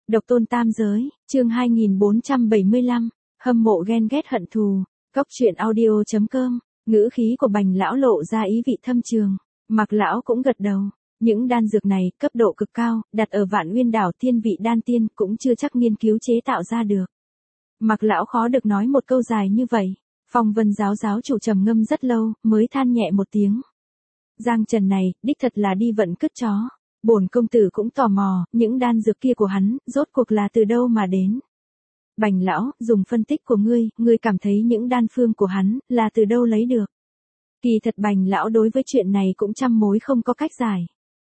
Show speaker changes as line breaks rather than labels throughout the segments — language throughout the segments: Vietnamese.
Độc tôn tam giới, chương 2475, hâm mộ ghen ghét hận thù, Cóc truyện audio.com, ngữ khí của Bành lão lộ ra ý vị thâm trường, Mạc lão cũng gật đầu, những đan dược này cấp độ cực cao, đặt ở Vạn Nguyên đảo thiên vị đan tiên cũng chưa chắc nghiên cứu chế tạo ra được. Mạc lão khó được nói một câu dài như vậy, Phong Vân giáo giáo chủ trầm ngâm rất lâu, mới than nhẹ một tiếng. Giang Trần này, đích thật là đi vận cứt chó. Bổn công tử cũng tò mò, những đan dược kia của hắn, rốt cuộc là từ đâu mà đến. Bành lão, dùng phân tích của ngươi cảm thấy những đan phương của hắn, là từ đâu lấy được. Kỳ thật Bành lão đối với chuyện này cũng trăm mối không có cách giải.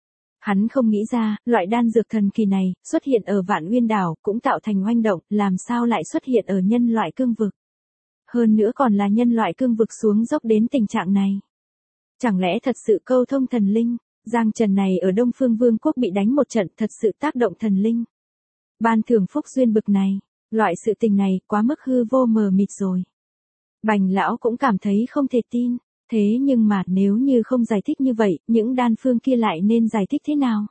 Hắn không nghĩ ra, loại đan dược thần kỳ này, xuất hiện ở Vạn Nguyên đảo, cũng tạo thành oanh động, làm sao lại xuất hiện ở nhân loại cương vực. Hơn nữa còn là nhân loại cương vực xuống dốc đến tình trạng này. Chẳng lẽ thật sự câu thông thần linh? Giang Trần này ở Đông Phương Vương quốc bị đánh một trận thật sự tác động thần linh. Ban thưởng phúc duyên bực này, loại sự tình này quá mức hư vô mờ mịt rồi. Bành lão cũng cảm thấy không thể tin, thế nhưng mà nếu như không giải thích như vậy, những đan phương kia lại nên giải thích thế nào?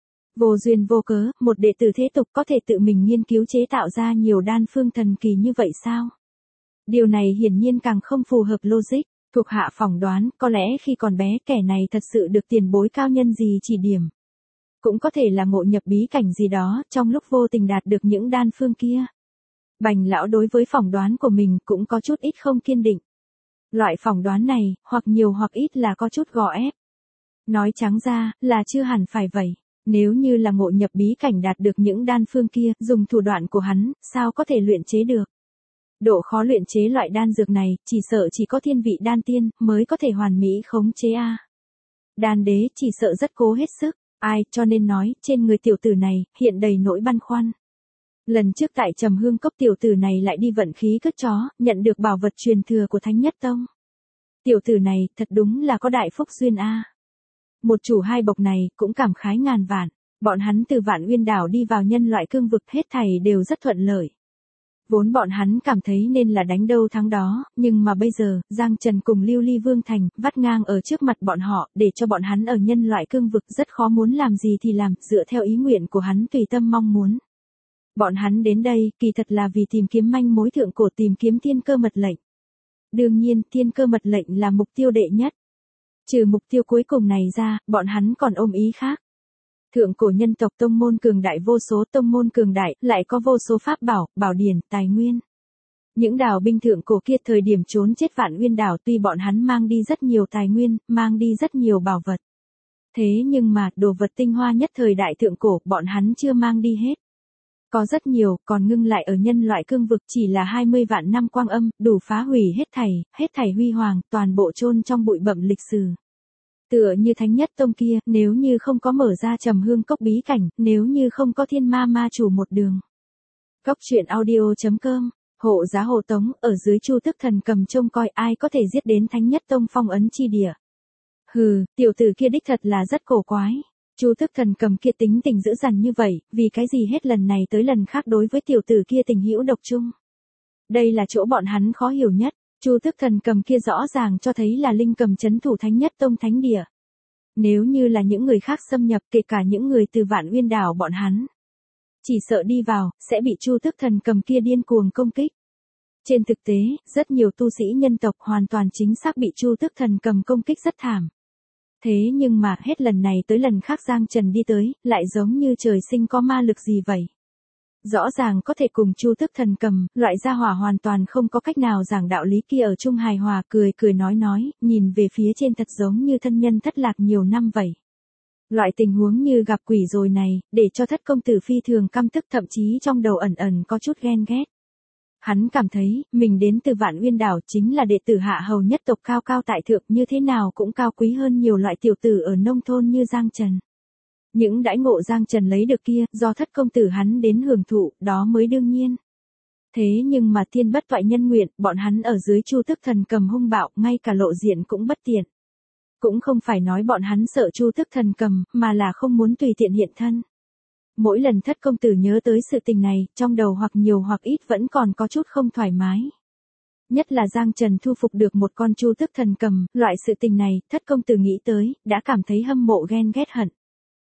Vô duyên vô cớ, một đệ tử thế tục có thể tự mình nghiên cứu chế tạo ra nhiều đan phương thần kỳ như vậy sao? Điều này hiển nhiên càng không phù hợp logic. Thuộc hạ phỏng đoán, có lẽ khi còn bé kẻ này thật sự được tiền bối cao nhân gì chỉ điểm. Cũng có thể là ngộ nhập bí cảnh gì đó, trong lúc vô tình đạt được những đan phương kia. Bành lão đối với phỏng đoán của mình cũng có chút ít không kiên định. Loại phỏng đoán này, hoặc nhiều hoặc ít là có chút gò ép. Nói trắng ra, là chưa hẳn phải vậy. Nếu như là ngộ nhập bí cảnh đạt được những đan phương kia, dùng thủ đoạn của hắn, sao có thể luyện chế được. Độ khó luyện chế loại đan dược này, chỉ sợ chỉ có thiên vị đan tiên, mới có thể hoàn mỹ khống chế a. Đan đế chỉ sợ rất cố hết sức, cho nên nói, trên người tiểu tử này, hiện đầy nỗi băn khoăn. Lần trước tại Trầm Hương Cốc tiểu tử này lại đi vận khí cứt chó, nhận được bảo vật truyền thừa của Thánh Nhất Tông. Tiểu tử này, thật đúng là có đại phúc duyên a. Một chủ hai bộc này, cũng cảm khái ngàn vạn, bọn hắn từ Vạn Nguyên đảo đi vào nhân loại cương vực hết thảy đều rất thuận lợi. Vốn bọn hắn cảm thấy nên là đánh đâu thắng đó, nhưng mà bây giờ, Giang Trần cùng Lưu Ly Vương Thành, vắt ngang ở trước mặt bọn họ, để cho bọn hắn ở nhân loại cương vực rất khó muốn làm gì thì làm, dựa theo ý nguyện của hắn tùy tâm mong muốn. Bọn hắn đến đây, kỳ thật là vì tìm kiếm manh mối thượng cổ, tìm kiếm thiên cơ mật lệnh. Đương nhiên, thiên cơ mật lệnh là mục tiêu đệ nhất. Trừ mục tiêu cuối cùng này ra, bọn hắn còn ôm ý khác. Thượng cổ nhân tộc tông môn cường đại, vô số tông môn cường đại, lại có vô số pháp bảo, bảo điển, tài nguyên. Những đảo binh thượng cổ kia thời điểm trốn chết Vạn Nguyên đảo, tuy bọn hắn mang đi rất nhiều tài nguyên, mang đi rất nhiều bảo vật. Thế nhưng mà, đồ vật tinh hoa nhất thời đại thượng cổ, bọn hắn chưa mang đi hết. Có rất nhiều, còn ngưng lại ở nhân loại cương vực chỉ là 20 vạn năm quang âm, đủ phá hủy hết thảy huy hoàng, toàn bộ chôn trong bụi bặm lịch sử. Tựa như Thánh Nhất Tông kia, nếu như không có mở ra Trầm Hương Cốc bí cảnh, nếu như không có thiên ma ma chủ một đường. Cóc truyện audio.com, hộ giá hộ tống, ở dưới Chu Tức Thần cầm trông coi ai có thể giết đến Thánh Nhất Tông phong ấn chi địa. Hừ, tiểu tử kia đích thật là rất cổ quái. Chu Tức Thần cầm kia tính tình dữ dằn như vậy, vì cái gì hết lần này tới lần khác đối với tiểu tử kia tình hữu độc chung. Đây là chỗ bọn hắn khó hiểu nhất. Chu Tức Thần cầm kia rõ ràng cho thấy là linh cầm trấn thủ Thánh Nhất Tông thánh địa. Nếu như là những người khác xâm nhập, kể cả những người từ Vạn Nguyên đảo bọn hắn, chỉ sợ đi vào, sẽ bị Chu Tức Thần cầm kia điên cuồng công kích. Trên thực tế, rất nhiều tu sĩ nhân tộc hoàn toàn chính xác bị Chu Tức Thần cầm công kích rất thảm. Thế nhưng mà, hết lần này tới lần khác Giang Trần đi tới, lại giống như trời sinh có ma lực gì vậy. Rõ ràng có thể cùng Chu Tức Thần cầm, loại gia hỏa hoàn toàn không có cách nào giảng đạo lý kia ở chung hài hòa, cười nói, nhìn về phía trên thật giống như thân nhân thất lạc nhiều năm vậy. Loại tình huống như gặp quỷ rồi này, để cho Thất công tử phi thường căm tức, thậm chí trong đầu ẩn có chút ghen ghét. Hắn cảm thấy, mình đến từ Vạn Nguyên đảo chính là đệ tử hạ hầu nhất tộc cao cao tại thượng, như thế nào cũng cao quý hơn nhiều loại tiểu tử ở nông thôn như Giang Trần. Những đãi ngộ Giang Trần lấy được kia, do Thất công tử hắn đến hưởng thụ, đó mới đương nhiên. Thế nhưng mà thiên bất toại nhân nguyện, bọn hắn ở dưới Chu Tức Thần cầm hung bạo, ngay cả lộ diện cũng bất tiện. Cũng không phải nói bọn hắn sợ Chu Tức Thần cầm, mà là không muốn tùy tiện hiện thân. Mỗi lần Thất công tử nhớ tới sự tình này, trong đầu hoặc nhiều hoặc ít vẫn còn có chút không thoải mái. Nhất là Giang Trần thu phục được một con Chu Tức Thần cầm, loại sự tình này, Thất công tử nghĩ tới, đã cảm thấy hâm mộ ghen ghét hận.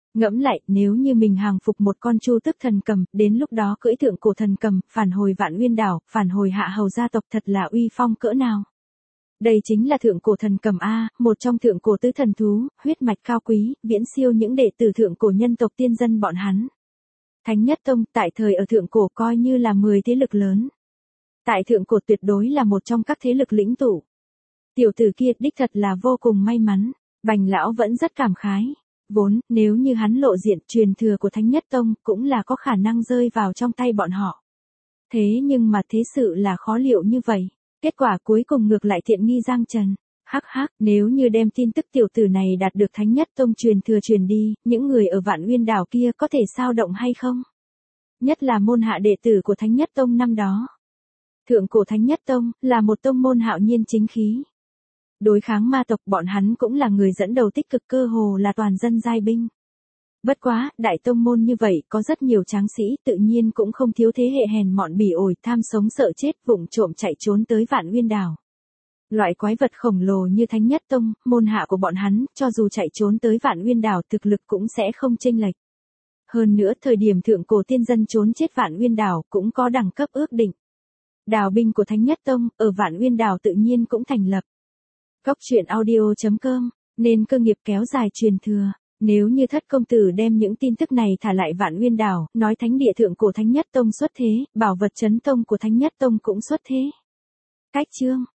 Ngẫm lại, nếu như mình hàng phục một con chu tước thần cầm, đến lúc đó cưỡi thượng cổ thần cầm, phản hồi Vạn Nguyên đảo, phản hồi Hạ Hầu gia tộc, thật là uy phong cỡ nào. Đây chính là thượng cổ thần cầm A, một trong thượng cổ tứ thần thú, huyết mạch cao quý, viễn siêu những đệ tử thượng cổ nhân tộc tiên dân bọn hắn. Thánh Nhất Tông, tại thời ở thượng cổ coi như là 10 thế lực lớn. Tại thượng cổ tuyệt đối là một trong các thế lực lĩnh tụ. Tiểu tử kia đích thật là vô cùng may mắn, Bành lão vẫn rất cảm khái. Vốn, nếu như hắn lộ diện, truyền thừa của Thánh Nhất Tông cũng là có khả năng rơi vào trong tay bọn họ. Thế nhưng mà thế sự là khó liệu như vậy. Kết quả cuối cùng ngược lại thiện nghi Giang Trần. Hắc hắc, nếu như đem tin tức tiểu tử này đạt được Thánh Nhất Tông truyền thừa truyền đi, những người ở Vạn Nguyên đảo kia có thể sao động hay không? Nhất là môn hạ đệ tử của Thánh Nhất Tông năm đó. Thượng cổ Thánh Nhất Tông là một tông môn hạo nhiên chính khí. Đối kháng ma tộc, bọn hắn cũng là người dẫn đầu tích cực, cơ hồ là toàn dân giai binh. Bất quá, đại tông môn như vậy có rất nhiều tráng sĩ, tự nhiên cũng không thiếu thế hệ hèn mọn bỉ ổi, tham sống sợ chết, vụng trộm chạy trốn tới Vạn Nguyên đảo. Loại quái vật khổng lồ như Thánh Nhất Tông, môn hạ của bọn hắn, cho dù chạy trốn tới Vạn Nguyên đảo, thực lực cũng sẽ không chênh lệch. Hơn nữa, thời điểm thượng cổ tiên dân trốn chết Vạn Nguyên đảo cũng có đẳng cấp ước định. Đào binh của Thánh Nhất Tông ở Vạn Nguyên đảo tự nhiên cũng thành lập. Góc truyện audio.com, nên cơ nghiệp kéo dài truyền thừa. Nếu như Thất công tử đem những tin tức này thả lại Vạn Nguyên đảo, nói thánh địa thượng cổ Thánh Nhất Tông xuất thế, bảo vật chấn tông của Thánh Nhất Tông cũng xuất thế. Cách chương